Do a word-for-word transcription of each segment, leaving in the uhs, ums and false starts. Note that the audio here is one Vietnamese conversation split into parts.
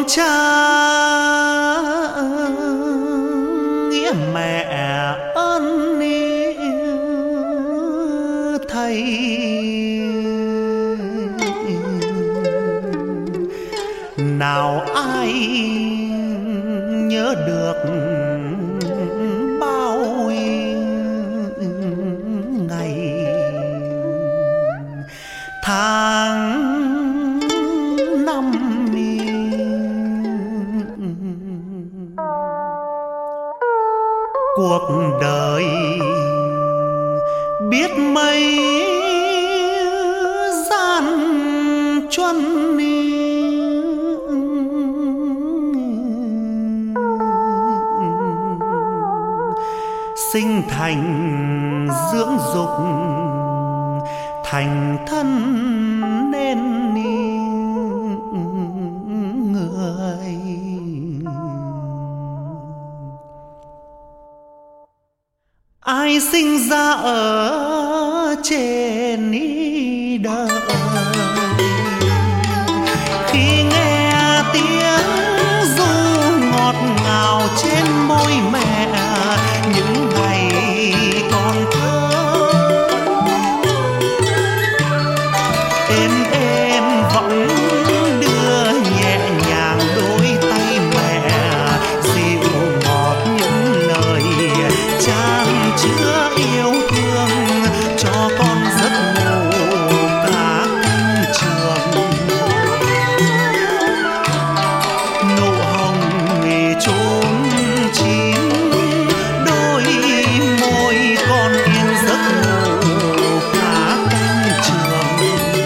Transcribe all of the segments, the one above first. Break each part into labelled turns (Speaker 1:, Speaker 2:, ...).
Speaker 1: cha nghĩa mẹ ơn thầy, nào ai nhớ được bao ngày tháng năm. Cuộc đời biết mấy gian truân, sinh thành dưỡng dục thành thân nên người. Ai sinh ra ở trên đời, khi nghe tiếng ru ngọt ngào trên môi mẹ những ngày còn thơ, êm êm vẫn đưa nhẹ nhàng đôi tay mẹ, dịu ngọt những lời chan chứa yêu thương cho con giấc ngủ cả cánh trường. Nụ hồng chốn chín đôi môi con yên giấc ngủ cả cánh trường.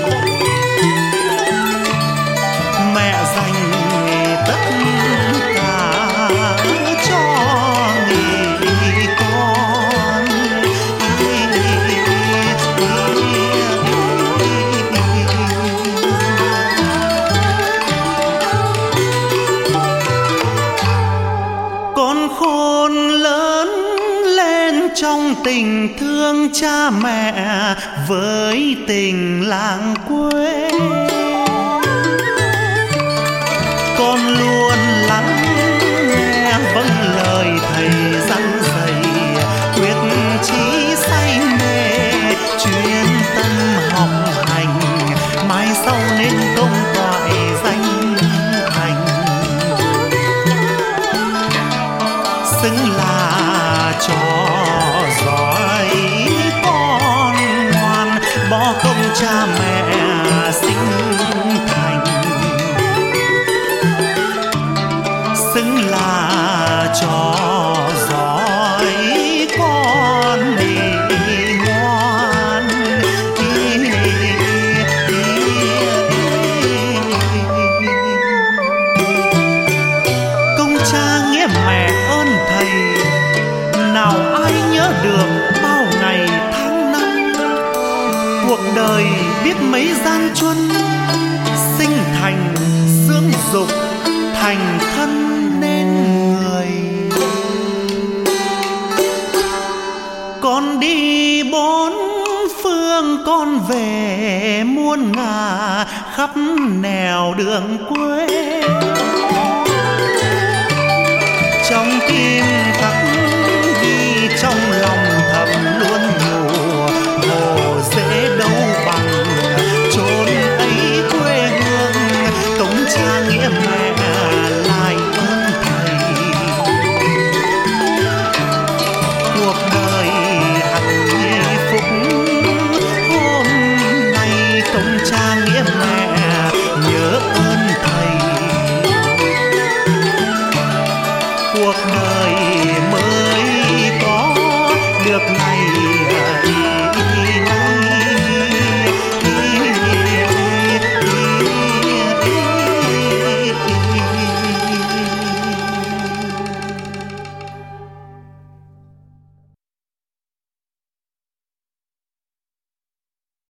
Speaker 1: Mẹ dành tất cả cho người con, con khôn lớn lên trong tình thương cha mẹ với tình làng quê. Con luôn lắng nghe vâng lời thầy dặn dạy, quyết chí say mê chuyên tâm học hành, mai sau nên công toại danh thành, xứng là trò giỏi con ngoan, bỏ công cha mẹ sinh thành, xứng là trò giỏi con đi ngoan. Công cha nghĩa mẹ ơn thầy, nào ai nhớ được bao ngày tháng năm. Cuộc đời biết mấy gian truân, sinh thành dưỡng dục thành thân nên người. Con đi bốn phương con về muôn ngả khắp nẻo đường quê, trong tim khắc